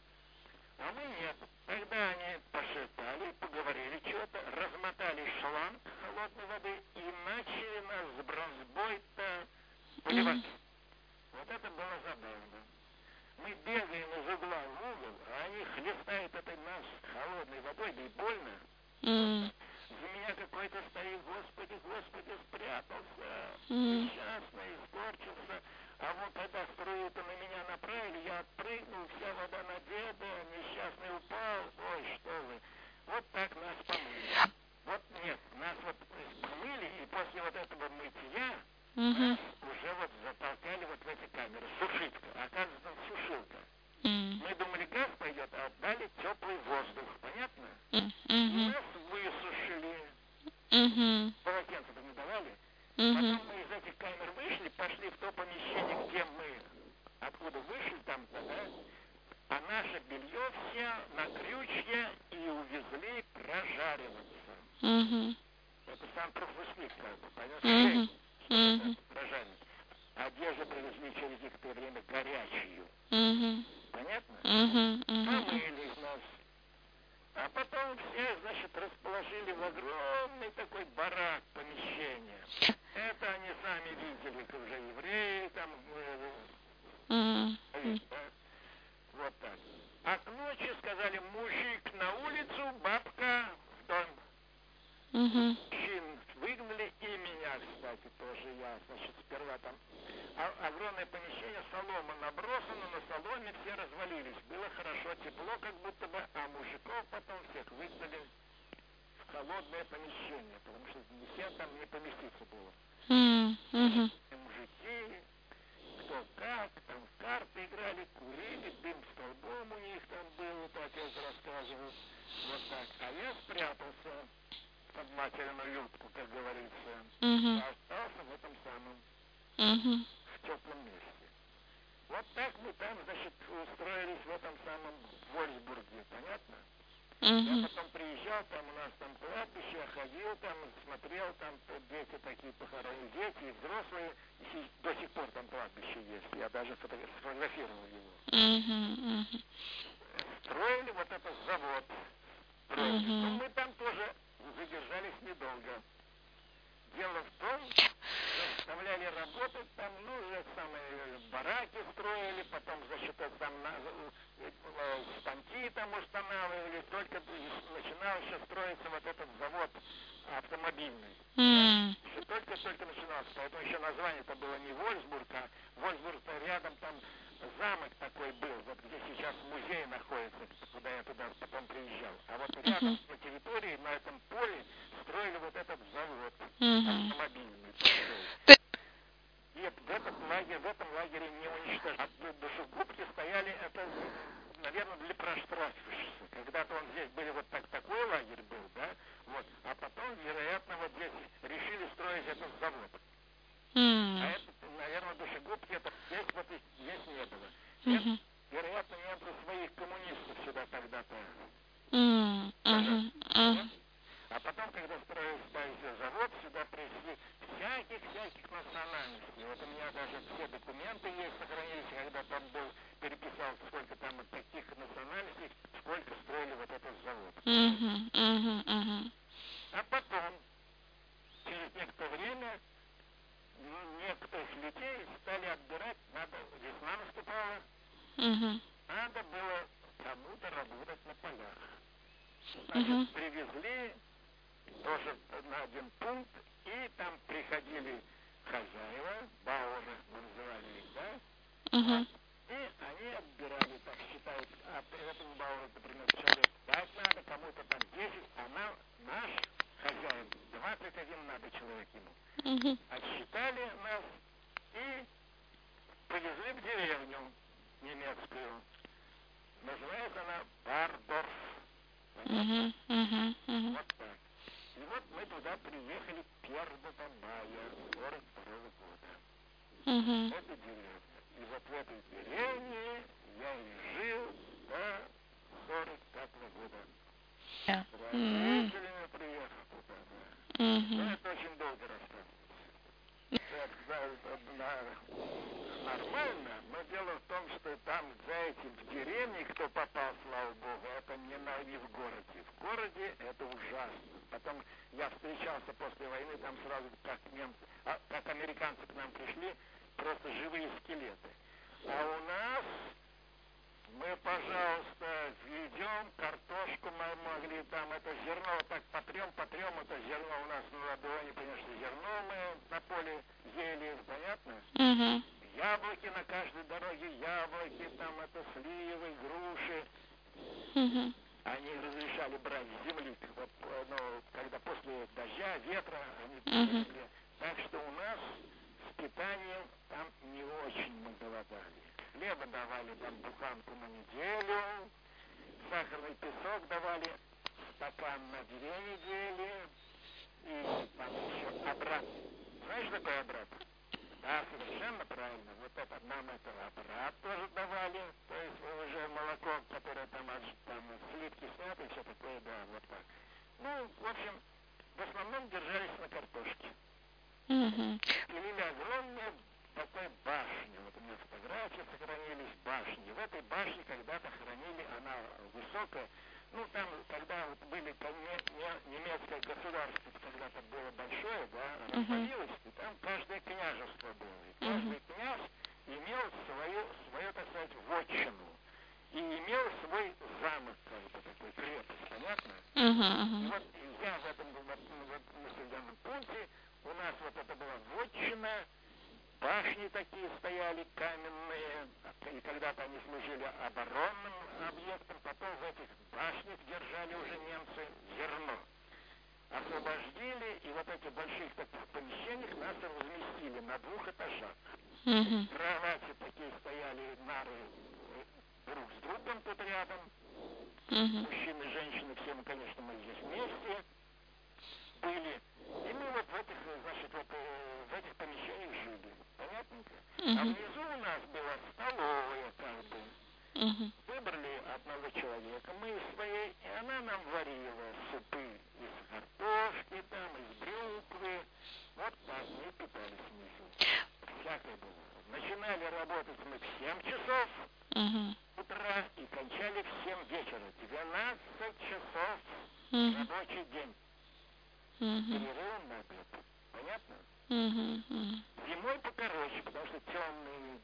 А мы нет. Тогда они пошептали, поговорили что-то, размотали шланг холодной воды и начали нас с бронзбой-то поливать. Mm-hmm. Вот это было забавно. Мы бегаем из угла в угол, а они хлестают этой нас холодной водой, да и больно. Mm. За меня какой-то стоит, господи, господи, спрятался, Mm. несчастный, испорчился. А вот когда струю-то на меня направили, я отпрыгнул, вся вода на деда, несчастный упал. Ой, что вы. Вот так нас помыли. Вот нет, нас вот помыли, и после вот этого мытья Mm-hmm. нас уже вот затолкали вот в эти камеры. Сушилка, оказывается, сушилка. Mm. Мы думали, газ пойдет, а отдали теплый воздух, понятно? Mm-hmm. И нас высушили. Mm-hmm. Полотенца-то не давали. Mm-hmm. Потом мы из этих камер вышли, пошли в то помещение, где мы, откуда вышли там-то, да? А наше белье все на крючья и увезли прожариваться. Mm-hmm. Это сам профуслик, как бы, понятно? Mm-hmm. Что Mm-hmm. это прожаривать? Одежду привезли через некоторое время горячую. Mm-hmm. Понятно? Mm-hmm. Mm-hmm. Помыли нас. А потом все, значит, расположили в огромный такой барак помещения. Это они сами видели, как уже евреи там, э, Mm-hmm. да? Вот так. А к ночи сказали, мужик на улицу, бабка в дом. Mm-hmm. Мужчин выгнали, и меня, кстати, тоже я, значит, сперва там а, огромное помещение, солома набросана, на соломе все развалились. Было хорошо, тепло, как будто бы, а мужиков потом всех выгнали в холодное помещение, потому что все там не поместиться было. Mm-hmm. И мужики, кто как, там в карты играли, курили, дым столбом у них там был, вот отец рассказывал, вот так. А я спрятался под материную юбку, как говорится, Mm-hmm. а остался в этом самом, Mm-hmm. в теплом месте. Вот так мы там, значит, устроились в этом самом Вольсбурге, понятно? Mm-hmm. Я потом приезжал, там у нас там кладбище, я ходил там, смотрел, там дети такие похоронили, дети и взрослые, и до сих пор там кладбище есть, я даже сфотографировал его. Mm-hmm. Строили вот этот завод, строили. Mm-hmm. Но мы там тоже задержались недолго. Дело в том, что заставляли работать там, ну, самые бараки строили, потом, значит, там на, э, станки там устанавливали, только начинал еще строиться вот этот завод автомобильный. Mm-hmm. Еще только-только начинался, поэтому еще название-то было не Вольсбург, а Вольсбург-то рядом там замок такой был, вот где сейчас музей находится, куда я туда потом приезжал. А вот рядом Mm-hmm. на территории, на этом поле строили вот этот завод Mm-hmm. автомобильный. И в этом лагере, в этом лагере не уничтожили. А душегубки стояли, это, наверное, для проштрафившихся. Когда-то он здесь были вот так, такой лагерь был, да, вот. А потом, вероятно, вот здесь решили строить этот завод. Mm-hmm. А это, наверное, душегубки, это здесь вот и здесь не было. Mm-hmm. Это, вероятно, немцы своих коммунистов сюда тогда-то. Mm-hmm. Mm-hmm. А потом, когда строили завод, сюда пришли всяких-всяких национальностей. Вот у меня даже все документы есть, сохранились, когда там был, переписал, сколько там вот таких национальностей, сколько строили вот этот завод. Mm-hmm. Mm-hmm. А потом, через некоторое время, ну, некоторых людей стали отбирать, надо, весна наступала, Mm-hmm. надо было кому-то работать на полях. Значит, Mm-hmm. привезли тоже на один пункт, и там приходили хозяева, бауэры, мы называли их, да? Mm-hmm. Вот. И они отбирали, так считают, а при этом бауэру, например, человек пять надо, кому-то там десять, а нам, наш хозяин, двадцать один надо человек ему. Mm-hmm. Отсчитали нас и повезли в деревню немецкую. Называется она Бардорф. Мгм. Мгм. Мгм. Вот так. И вот мы туда приехали первого мая сорок второго года. Мгм. Это деревня. И вот в этой деревне я и жил до сорок пятого года. Да. С Мгм. родителями приехал туда, да. Но Мгм. это очень долго рассказывается. Это, это, на- нормально, но дело в том, что там, знаете, в деревне, кто попал, слава богу, это не, на, не в городе. В городе это ужасно. Потом я встречался после войны, там сразу, как немцы, а, как американцы к нам пришли, просто живые скелеты. А у нас мы, пожалуйста, ведем картошку, мы могли там это зерно вот так потрем, потрем, это зерно у нас на ладони, конечно, зерно мы на поле ели, понятно? Мгм. Яблоки на каждой дороге, яблоки, там это сливы, груши. Мгм. Они разрешали брать с земли, вот, ну, когда после дождя, ветра, они Мгм. земли. Так что у нас с питанием там не очень мы голодали. Хлеба давали там буханку на неделю, сахарный песок давали стакан на две недели, и там еще обрат. Знаешь, что такое обрат? Да, совершенно правильно. Вот это нам это аппарат тоже давали, то есть уже молоко, которое там, от- там сливки снято и все такое, да, вот так. Ну, в общем, в основном держались на картошке. Мгм. Пилили огромные такой башни. Вот у меня фотографии сохранились башни. В этой башне когда-то хранили, она высокая. Ну, там, когда вот были не, не, немецкое государство, когда-то было большое, да, развалилось, и там каждое княжество было. И каждый князь имел свою, свою, так сказать, вотчину. И имел свой замок, как бы такой крепость, понятно? Мгм. И вот я в этом вот, вот, населенном пункте, у нас вот это была вотчина, башни такие стояли каменные, и когда-то они служили оборонным объектом, потом в этих башнях держали уже немцы зерно. Освободили, и вот эти больших таких помещениях нас разместили на двух этажах. Мгм. Кровати такие стояли, нары э, друг с другом тут рядом. Мгм. Мужчины, женщины, все мы, конечно, мы здесь вместе были. И мы вот в этих, значит, вот, э, в этих помещениях жили. Понятненько? А Мгм. внизу у нас была столовая, как бы. Мгм. Выбрали одного человека, мы из своей, и она нам варила супы из картошки, там, из брюквы. Вот так мы питались внизу. Всякое было. Начинали работать мы в семь часов Мгм. утра и кончали в семь вечера. двенадцать часов Мгм. рабочий день. Мгм. Перерыв на обед. Понятно? Мгм. Мгм. Зимой покороче, потому что темные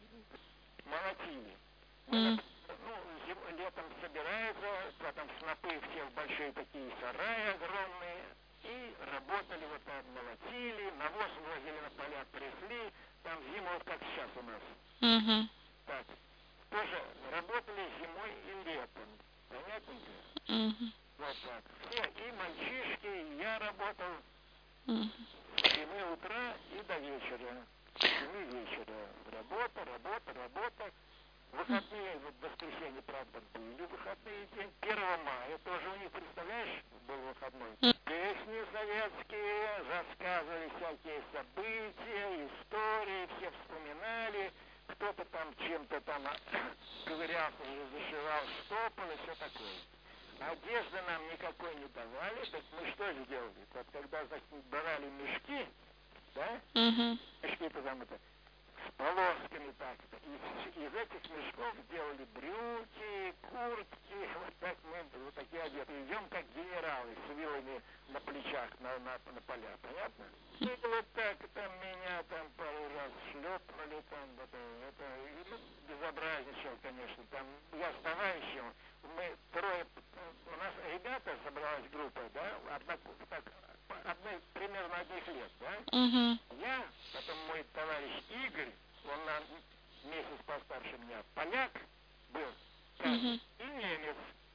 молотили. Мы, Мгм. например, ну, зим- летом собираются, потом снопы все в большие такие сараи огромные, и работали вот так, молотили, навоз возили на поля, трясли, там зиму, вот как сейчас у нас. Мгм. Так, тоже работали зимой и летом. Понятненько? Мгм. Вот так. Все, и мальчишки, и я работал Мгм. с семи утра и до вечера. До семи вечера. Работа, работа, работа. Выходные, вот в воскресенье, правда, были выходные день. первого мая тоже у них, представляешь, был выходной. Песни советские, рассказывали всякие события, истории, все вспоминали. Кто-то там чем-то там ковырялся, зашивал, штопал и все такое. Одежды нам никакой не давали, так мы что сделали? Вот когда, значит, брали мешки, да, Мгм. мешки-то там это, с полосками так-то, из, из этих мешков делали брюки, куртки, вот так мы, вот такие одеты. Идем как генералы с вилами на плечах, на, на, на поля, понятно? И вот так там меня там пару раз шлепнули, там, это, это, и, ну, безобразничал, конечно, там, я с товарищем, мы трое, у нас ребята собралась группа, да, одна, так, одной, примерно одних лет, да, Мгм. я, потом мой товарищ Игорь, он на месяц постарше меня, поляк был, каждый, Мгм. и немец,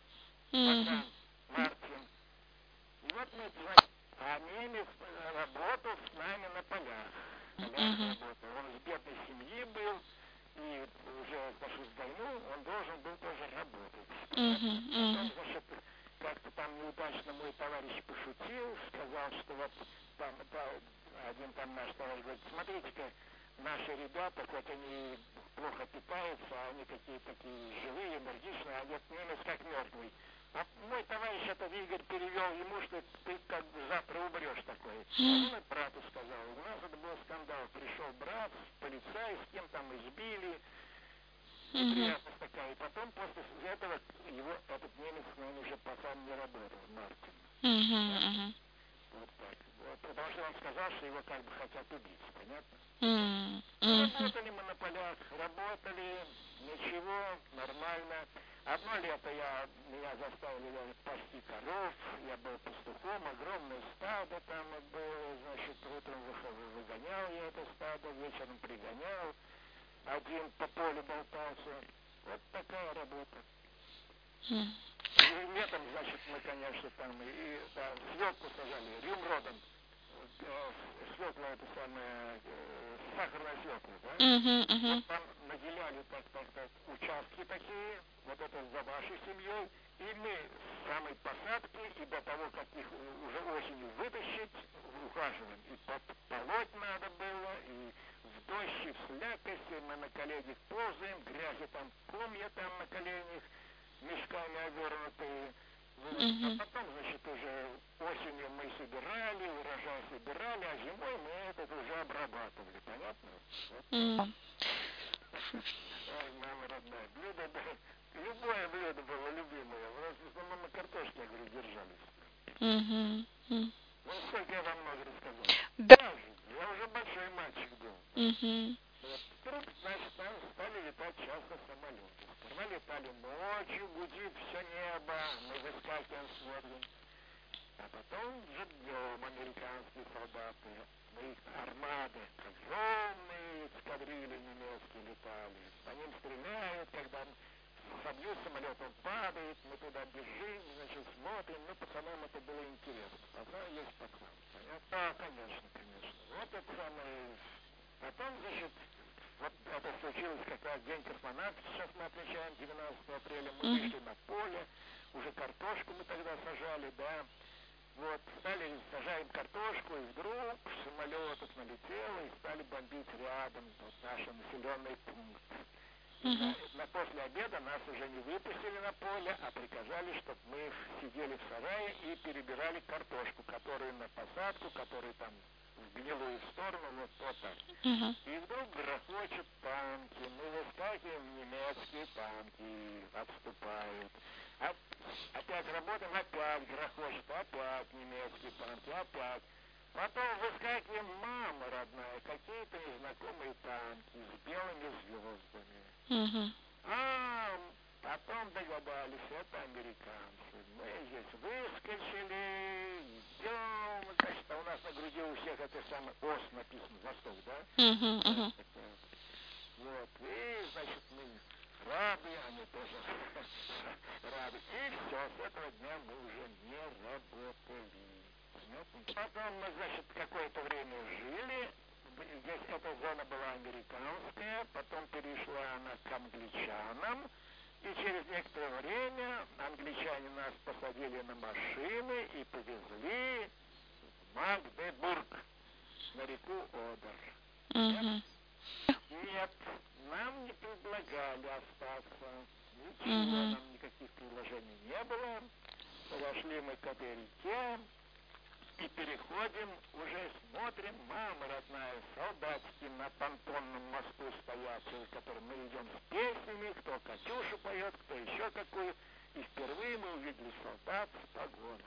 Мгм. Богдан Мартин. И вот мы, значит, а немец работал с нами на полях. Поляк Мгм. работал. Он из бедной семьи был, и уже пошел в войну, он должен был тоже работать. там наш товарищ говорит, смотрите-ка, наши ребята, хоть они плохо питаются, а они такие такие живые, энергичные, а нет, немец как мертвый. А мой товарищ этот Игорь перевел ему, что ты как бы завтра умрешь такой. А он и брату сказал. У нас это был скандал. Пришел брат, полицай, с кем там избили. Неприятность такая. И потом после этого его, этот немец, он уже потом не работал, Мартин. Мгм. Вот так. Вот, потому что он сказал, что его как бы хотят убить, понятно? Мгм. Работали мы на полях, работали, ничего, нормально. Одно лето я, меня заставили пасти коров, я был пастухом, огромное стадо там было, значит, утром выходил, выгонял я это стадо, вечером пригонял, один по полю болтался. Вот такая работа. И летом, значит, мы, конечно, там и да, свеклу сажали, рюмродом. Свекла это самое, э, сахарная свекла, да? Мгм. Мгм. Вот там наделяли так, так, так, участки такие, вот это за вашей семьей, и мы с самой посадки и до того, как их уже осенью вытащить, ухаживаем. И полоть надо было, и в дождь, и в слякости, мы на коленях ползаем, грязи там, комья там на коленях, мешками обернутые. Вот. А потом, значит, уже осенью мы собирали, урожай собирали, а зимой мы этот уже обрабатывали, понятно? Вот. Мгм. Ой, мама родная, блюдо, да, любое блюдо было любимое, у нас в основном на картошке, я говорю, держались. Мгм. Мгм. Вот сколько я вам много рассказал. Да. Я уже большой мальчик был. Мгм. Вот. Вдруг, значит, там стали летать часто самолеты. Сперва летали ночью, гудит все небо, мы выскакиваем, смотрим. А потом же днем американские солдаты, мы их армады, огромные эскадрильи немецкие летали. По ним стреляют, когда собьют самолет, он падает, мы туда бежим, значит, смотрим. Ну, пацанам это было интересно. Пацан есть пацан. Понятно? А, конечно, конечно. Вот это самое. Потом, значит, вот это случилось как раз День космонавтов, сейчас мы отмечаем, двенадцатого апреля, мы Мгм. вышли на поле, уже картошку мы тогда сажали, да, вот, стали, сажаем картошку, и вдруг самолет вот налетел, и стали бомбить рядом, вот наш населенный пункт. И Мгм. на, на после обеда нас уже не выпустили на поле, а приказали, чтобы мы сидели в сарае и перебирали картошку, которую на посадку, которую там в гнилую сторону, вот, вот так. Мгм. И вдруг грохочут танки, мы выскакиваем, немецкие танки отступают. А, опять работаем, опять грохочет, опять немецкие танки, опять. Потом выскакиваем, мама родная, какие-то незнакомые танки с белыми звездами. Мгм. А потом догадались, это американцы. Мы здесь выскочили, идем, значит, а у нас на груди у всех это самое ОС написано, Восток, да? Мгм. Мгм. Вот, и, значит, мы рады, они тоже рады. И все, с этого дня мы уже не работали. Понятно? Потом мы, значит, какое-то время жили. Здесь эта зона была американская, потом перешла она к англичанам. И через некоторое время англичане нас посадили на машины и повезли в Магдебург, на реку Одер. Мгм. Нет, нам не предлагали остаться. Ничего, Мгм. нам никаких предложений не было. Подошли мы к этой реке и переходим, уже смотрим, мама родная, солдатики на понтонном мосту стоят, через который мы идем с песнями, кто Катюшу поет, кто еще какую. И впервые мы увидели солдат с погонами.